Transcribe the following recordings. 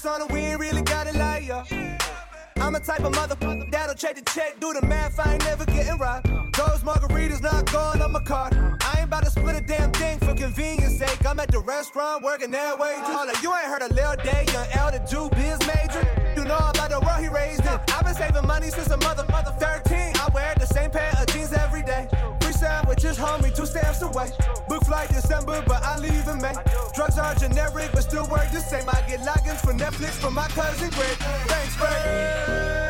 on it, we ain't really got it like ya. I'm a type of motherfucker that'll check the check, do the math, I ain't never getting robbed. Those margaritas not going on my card. I ain't about to split a damn thing for convenience sake. I'm at the restaurant working that way. Hold up, you ain't heard of Lil Day, young L, the Jew, biz major. You know about the world he raised in. I've been saving money since a mother 13. I wear the same pair of jeans every day. Free sandwiches, homie, 2 stamps away. Book flight December, but I leave in May. Drugs are generic, but still work the same. I get logins for Netflix from my cousin Greg. Thanks, Greg.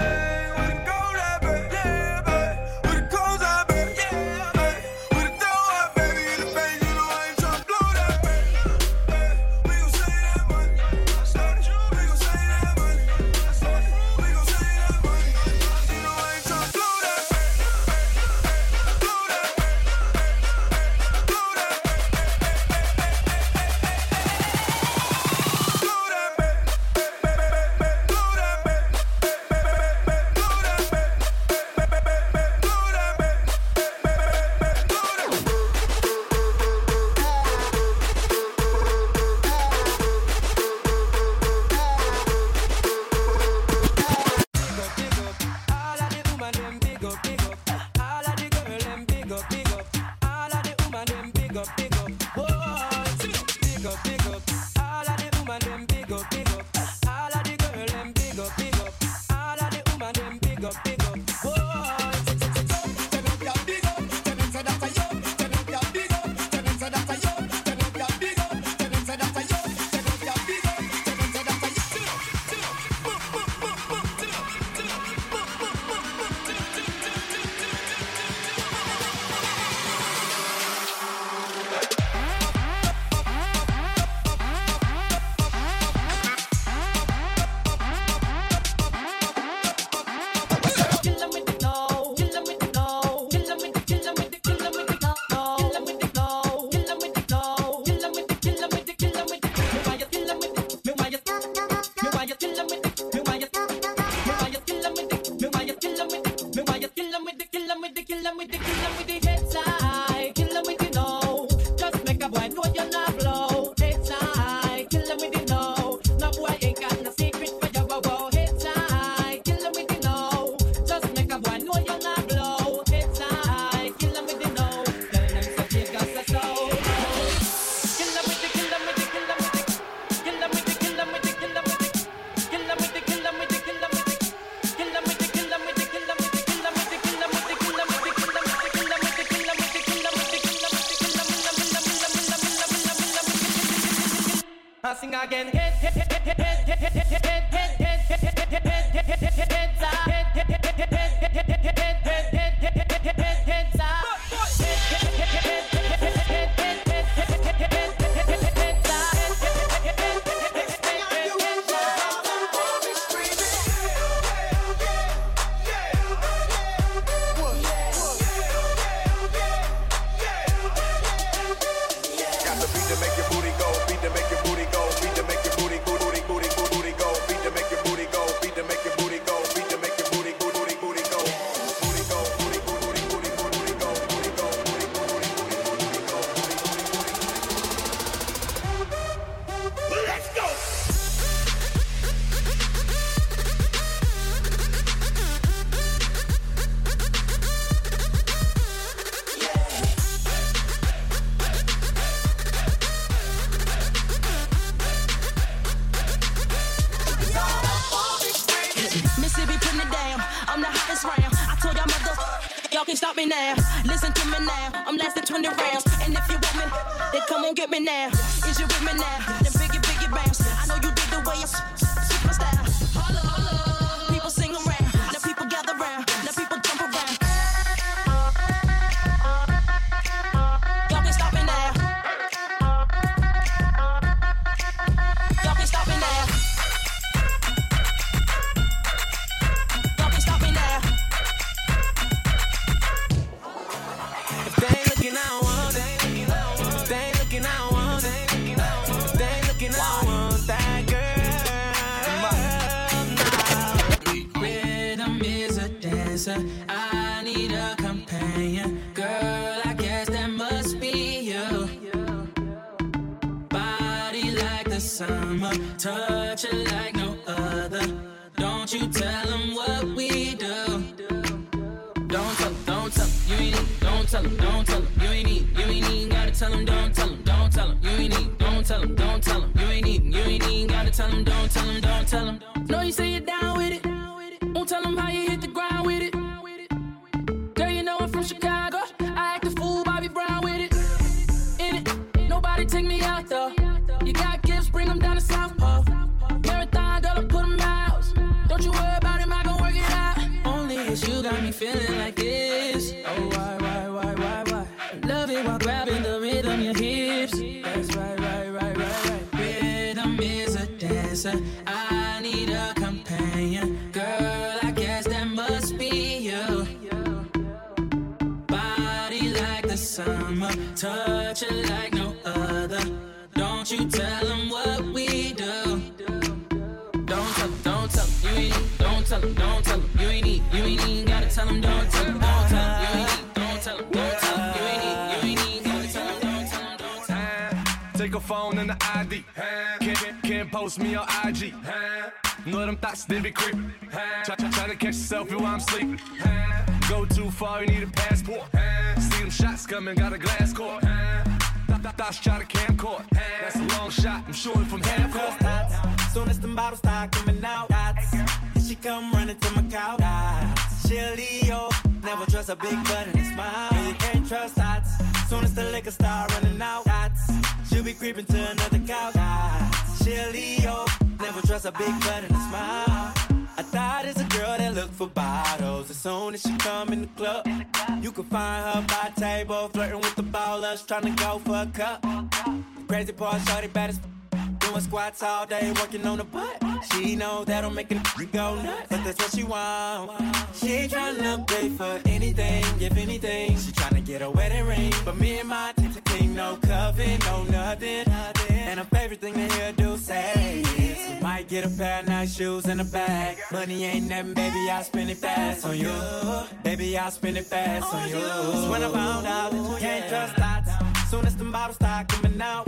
Sing again. Y'all can't stop me now. Listen to me now. I'm lasting 20 rounds. And if you want me, then come on, get me now. Is you with me now? Then biggie bounce. I know you dig the way it's super style. Holla, holla. People sing around. Now people gather round. Now people jump around. Y'all can't stop me now. Y'all can't stop me now. Y'all can't stop me now. If they ain't looking, I don't want it. If they ain't looking, I don't want it. If they ain't looking, I don't want that girl. Rhythm is a dancer. I need a companion. Girl, I guess that must be you. Body like the summer, touch it like no other. Don't you tell them what we do. Don't tell them, you ain't need. Don't tell them, you ain't need. You ain't even gotta tell them, don't tell them, you ain't need. Don't tell them, you ain't even gotta tell them, don't tell them. No, you say you're down with it. Won't tell them how you hit the ground with it. Girl, you know I'm from Chicago. I act a fool, Bobby Brown with it. In it, nobody take me out though. You got gifts, bring them down to South Pole. Marathon, girl, I put them out. Don't you worry about him, I gon' work it out. Only it's you got me feeling like this. Oh, why? Love it while grabbing the rhythm, your hips. That's right. Rhythm is a dancer. I need a companion. Girl, I guess that must be you. Body like the summer, touch it like no other. Don't you tell them what we do. Don't tell them, you ain't need. Don't tell them, you ain't need. You ain't even gotta tell them, don't tell them, you ain't need. Don't tell them, you ain't need. Gotta tell them, don't tell them. Take a phone and the ID. Can't post me on IG. Know them thoughts, they be creeping. Try to catch yourself while I'm sleeping. Go too far, you need a passport. See them shots coming, got a glass court. Thoughts try to camcord. That's a long shot, I'm shooting from half court. Soon as them bottles start coming out, she come running to my couch. She'll Leo, never trust a big butt and a smile. You can't trust dots. Soon as the liquor start running out, she'll be creeping to another couch. She'll Leo, never trust a big butt and a smile. I thought it's a girl that look for bottles. As soon as she come in the club, you can find her by the table, flirting with the ballers, trying to go for a cup. The crazy part, shorty bad as doing squats all day, working on the butt. She know that'll make a go nuts, but that's what she want. She ain't tryna pay for anything, if anything. She tryna get a wedding ring, but me and my team, no coven, no nothing. And her favorite thing to hear do say is, we might get a pair of nice shoes and a bag. Money ain't nothing, baby, I'll spend it fast on you. Baby, I'll spend it fast on you. That's when I found out that you can't trust dots. Soon as them bottles start coming out,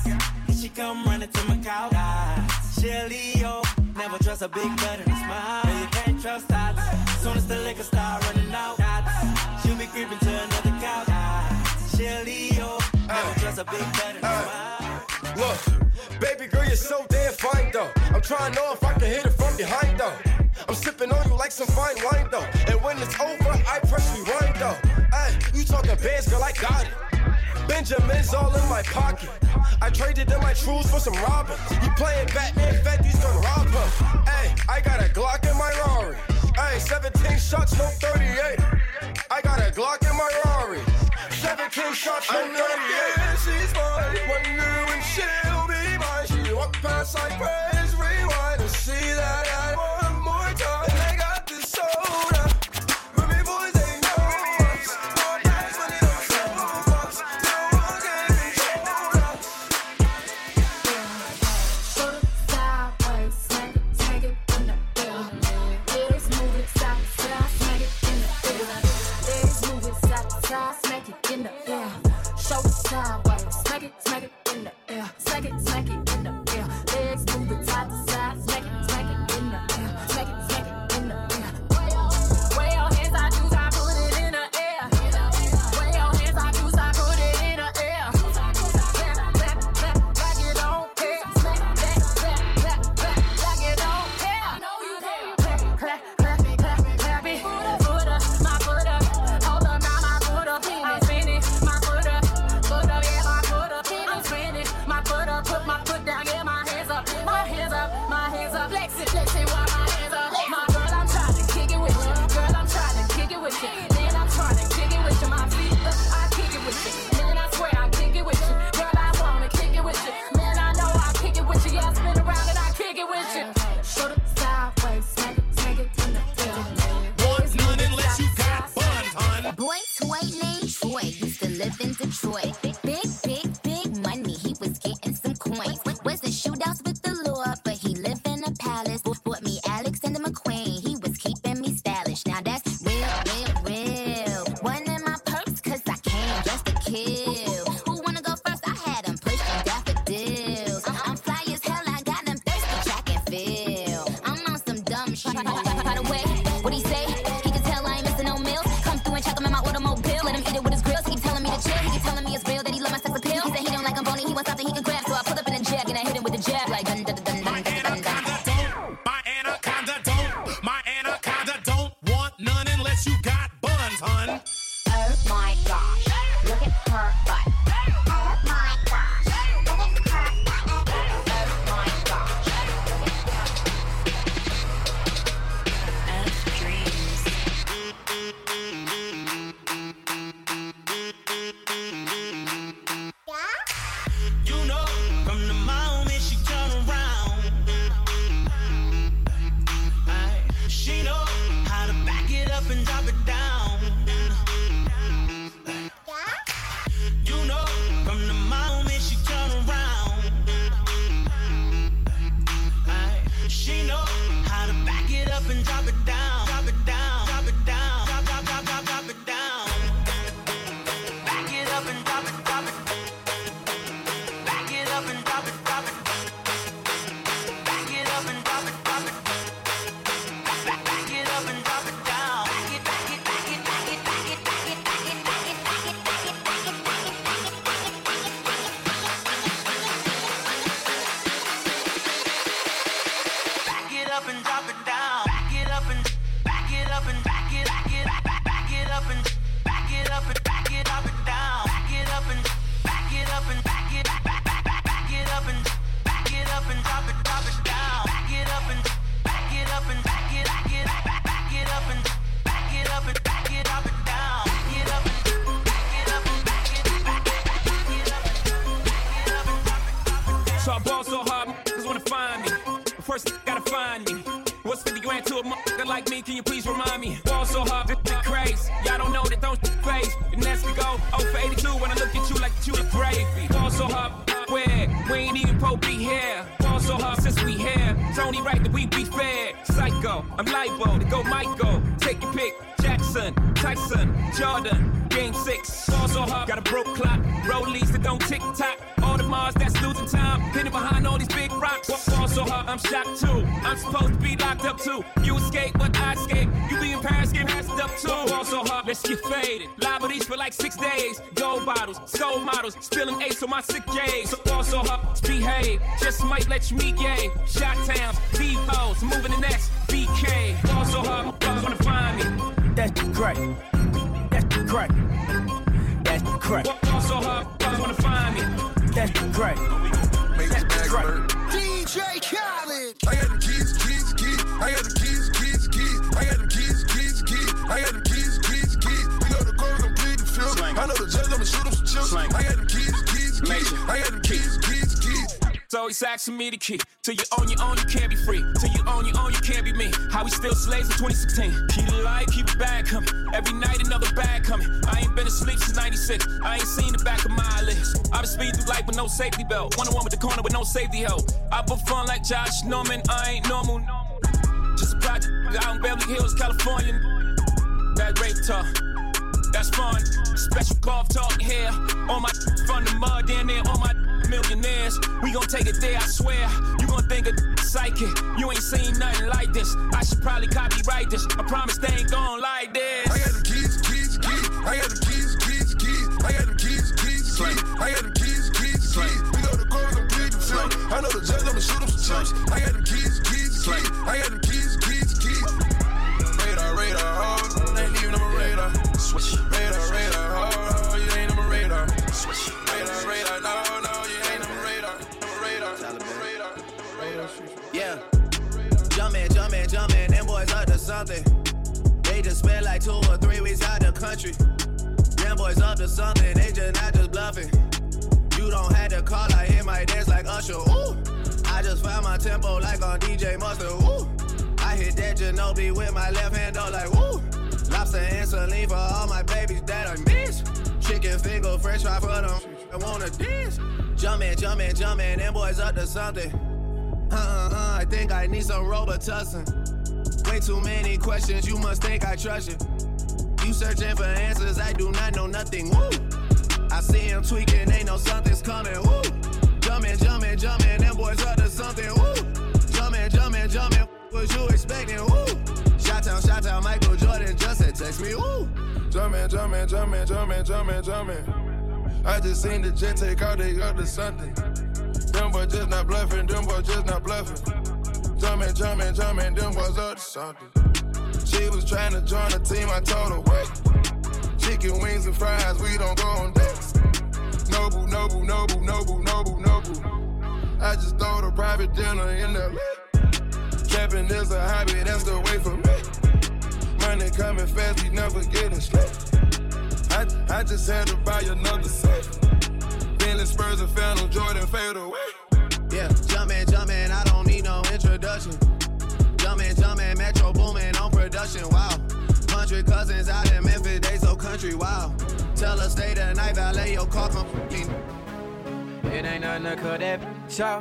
she come running to my couch. She'll Leo, never trust a big butt and a smile. You can't trust dots. Soon as the liquor start running out, she'll be creeping to another couch. She'll Leo, never trust a big butt and a smile. Look, baby girl, you're so damn fine though. I'm trying to know if I can hit it from behind though. I'm sipping on you like some fine wine though. And when it's over, I press rewind though. Ay, you talking bands, girl, I got it. Benjamin's all in my pocket. I traded in my trues for some robbers. You playing Batman, Fetty's gonna rob him. Ay, I got a Glock in my Rari. Ay, 17 shots, no 38. I got a Glock in my Rari. 17 shots, no 38. She's mine. Wonder when she'll be mine. She walk past like praise, rewind and see that I one more time. And I got this soda. But me boys ain't know us. More bags when they don't show us. No one can control us. Shoulder sideways, smack it in the air. Legs move it side to side, smack it in the air. Legs move it side to side, smack it in the air. Shoulder sideways, smack it in the air. Smack it in the air. Legs move it side to side, smack it in the air. Smack it in the air. Way your hands, I choose, I put it in the air. Way your hands, I choose, I put it in the air. Clap, like you don't care. Smack, back, like you don't care. I know you care. Clap it. Foot up, my foot up. Hold up, now my foot up. I'm spinning, my foot up, yeah, my foot up. I'm spinning, my foot up, put my foot down, yeah, my hands up, flexing, while my hands up. My girl, I'm trying to kick it with you. Girl, I'm trying to kick it with you. Man, I'm trying to kick it with you. My feet up, I kick it with you. Man, I swear I kick it with you. Girl, I wanna kick it with you. Man, I know I kick it with you. Yeah, I spin around and I kick it with you. Shoulder sideways, smack it in the air. None unless you got fun, hun. Boy toy named Troy used to live in Detroit. Big money, he was getting some coins. Wasn't shootouts with the law, but he lived in a palace. Bought me Alexander McQueen, he was keeping me stylish. Now that's real. One in my purse, cause I came just to kill. Who wanna go first? I had him pushing daffodils. I'm fly as hell, I got him thirsty, track and field. I'm So I ball so hard, motherfuckers wanna find me. But first, gotta find me. What's 50 grand to a motherfucker like me? Can you please remind me? Ball so hard, this shit crazy. Y'all don't know that don't face. And that's we go 0 for 82 when I look at you like you the gravy. Ball so hard, where? We ain't even po be here. Ball so hard since we here. It's only right that we be fair. Psycho, I'm libo to go Michael. Take your pick. Jackson, Tyson, Jordan, Game 6. Ball so hard, got a broke clock. Rollies that don't tick tock. All the Mars that's losing time. Hidden behind all these big rocks. Ball so hard, I'm shocked too. I'm supposed to be locked up too. You escape, but I escape. You be in Paris, get messed up too. Ball so hard, let's get faded. Liberties for like 6 days. Gold bottles, soul models, spilling ace on my sick days. So ball so hard, behave. Just might let you meet gay. Shot towns, V-Pose, moving the next BK. Ball so hard, motherfuckers wanna find me. That's great. That's great. That's great. Ball so hard, motherfuckers wanna find me. That's great. That's great. DJ Khaled. I got the keys. I got the keys. I got the keys. I got the keys. We know the code complete the film. I know the judge, I'ma shoot him some chips. I got the keys. I got the keys. So he's asking me the key. Till you own your own, you can't be free. Till you own your own, you can't be me. How we still slaves in 2016. Keep the light, keep the bag coming. Every night another bag coming. I ain't been asleep since 96. I ain't seen the back of my eyelids. I been speeding through life with no safety belt. One-on-one with the corner with no safety help. I put fun like Josh Norman. I ain't normal. Just a project out in Beverly Hills, California. That rape talk. That's fun. Special golf talk here. All my from the mud down there. All my millionaires. We gon' take it there, I swear. You gon' think of psychic. You ain't seen nothing like this. I should probably copyright this. I promise they ain't gon' like this. I got the keys. I got the keys. I got the keys. I got the keys. We know the code complete the film. I know the judge, I'ma shoot him some chips. I got the keys. I got the keys. Radar, oh, ain't leaving on my radar. Switch. Radar, oh, you ain't on my radar. Switch. Radar, no, you ain't on my radar. Radar. Yeah. Jumpin', them boys up to something. They just spent like 2 or 3 weeks out the country. Them boys up to something, they just not just bluffing. You don't have to call, I hit my dance like Usher, ooh. I just found my tempo like on DJ Mustard, ooh. I hit that Ginobili with my left hand, though, like woo. Lobster and saline for all my babies that I miss. Chicken finger, french fry for them, I wanna dance. Jumpin', them boys up to something. I think I need some Robitussin. Way too many questions, you must think I trust you. You searching for answers, I do not know nothing, woo. I see him tweaking, they know something's coming, woo. Jumpin', them boys up to something, woo. Jumpin', what you expecting, woo. Shout out, Michael Jordan just said text me, woo. Jumpin'. I just seen the jet take out, they up to something. Them boys just not bluffing, Jumpin', them boys up to something. She was trying to join the team, I told her, wait. Chicken wings and fries, we don't go on dates. Nobu. I just throw a private dinner in the lake. Trapping is a hobby, that's the way for me. Money coming fast, we never getting straight. I just had to buy another set. Bentley Spurs and Phantom Jordan fade away. Yeah, jumpin', I don't need no introduction. Jumpin', Metro boomin' on production, wow. 100 cousins out in Memphis, they so country, wow. Tell her stay the night, valet your car complete. It ain't nothing to cut that bitch out.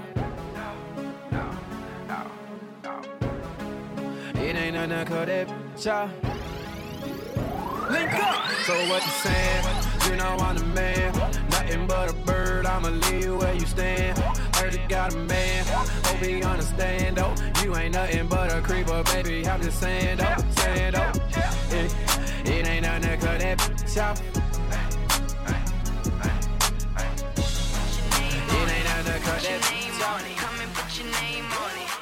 It ain't nothing to cut that bitch out. Link up! So what you saying? You know I'm the man. Nothing but a bird, I'ma leave you where you stand. Heard you got a man, hope he understand though. You ain't nothing but a creeper, baby, I'm just saying though. It ain't nothing to cut that bitch out. It ain't nothing to cut that bitch out. Come and put your name on it.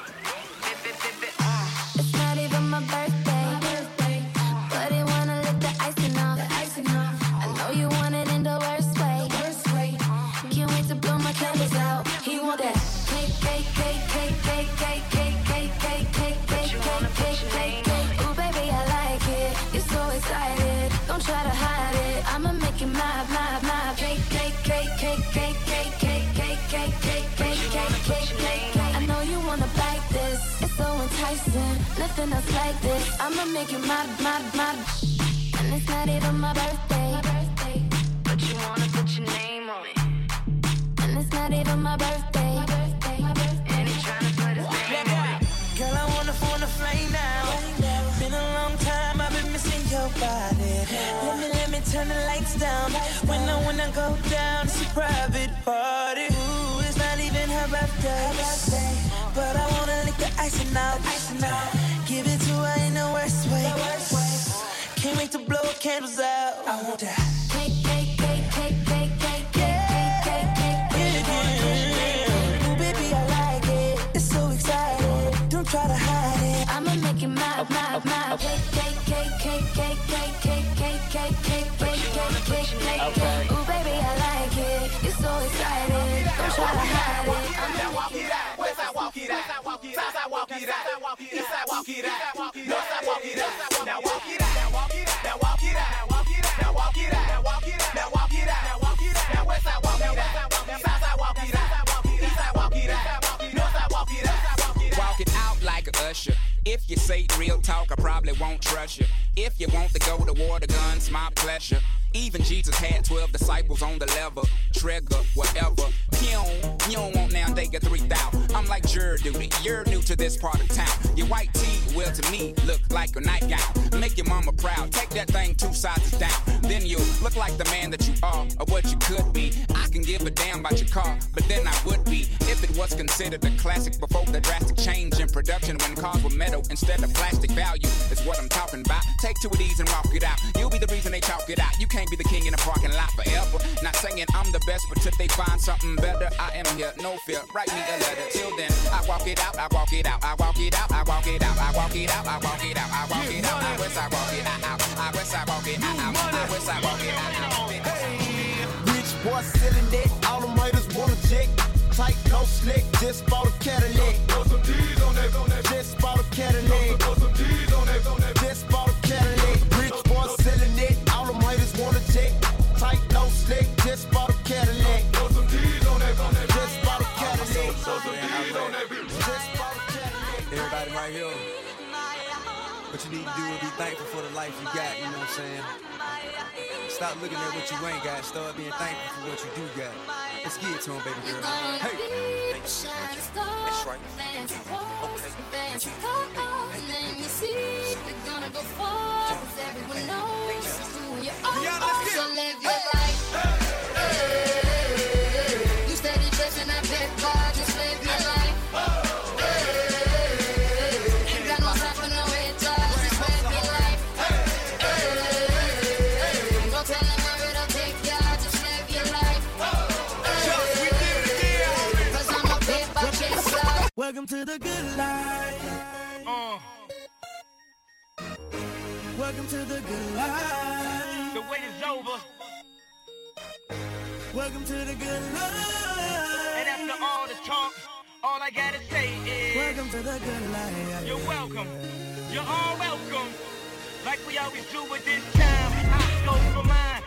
It's not even my birthday, but he wanna lick the icing off. I know you want it in the worst way. Can't wait to blow my candles out. He want that cake. Ooh, baby, I like it. You're so excited. Don't try to hide it. I'ma make it my cake. reason, nothing else like this. I'ma make you my. And it's not even my birthday. But you wanna put your name on it. And it's not even my birthday. And he tryna put his name on it. Girl, I wanna flame now. Been a long time, I've been missing your body. Let me turn the lights down. When I wanna go down, it's a private party. Ooh, it's not even her birthday. But I wanna lick the icing out. Give it to her in the worst way. Can't wait to blow candles out. I want that. Cake. Ooh, baby, I like it. It's so exciting. Don't try to hide it. I'ma make it my. Cake. Ooh, baby, I like it. It's so exciting. Don't try to hide it. Now walk it out. West side walk it out. South side walk it out. East side walk it out. North side walk it out. Now walk it out. Now walk it out. Now walk it out. Now walk it out. Now walk it out. Now walk it out. Now walk it out. Now west side walk it out. South side walk it out. East side walk it out. North side walk it out. Walk it out like a usher. If you say real talk, I probably won't trust you. If you want to go to war, the gun's my pleasure. Even Jesus had 12 disciples on the lever. Trigger, whatever. You don't want now, they get 3,000. I'm like juror duty, you're new to this part of town. Your white tee, well to me, look like a nightgown. Make your mama proud, take that thing 2 sizes down. Then you look like the man that you are, or what you could be. I can give a damn about your car, but then I would be. If it was considered a classic before the drastic change in production when cars were metal instead of plastic. Value is what I'm talking about. Take 2 of these and walk it out. You'll be the reason they talk it out. You can't be the king in the parking lot forever. Not saying I'm the best, but till they find something better, I am here, no fear. Write me a letter. Till then, I walk it out, I walk it out, I walk it out, I walk it out, I walk it out, I walk it out, I walk it out, I wish I walk it out, I wish I walk it out, I wish I walk it out. Rich boy selling that, all them haters wanna check. Tight, no slick, just bought a Cadillac. Throw some D's on that, just bought a Cadillac. Throw some D's on that, just bought a Cadillac. Rich boy selling it, all them haters wanna check. Tight, no slick, just bought a Cadillac. Throw some D's on that, just bought a Cadillac. Throw some D's on that, just bought a Cadillac. Everybody right here. What you need to do is be thankful for the life you got, you know what I'm saying? Stop looking at what you ain't got, start being thankful for what you do got. Let's get it to him, baby girl. Hey! That's right. Fancy cars, let me see. We're gonna go far, 'cause everyone knows who you are. So live your life. You steady dressing up that car, just live your life. Ain't got no time for no head talk, just live your life. Don't tell them where it'll take ya, just live your life. Cause I'm a paper chaser. Welcome to the good life. Welcome to the good life. The wait is over. Welcome to the good life. And after all the talk, all I gotta say is welcome to the good life. You're welcome. You're all welcome. Like we always do at this time. I go for mine.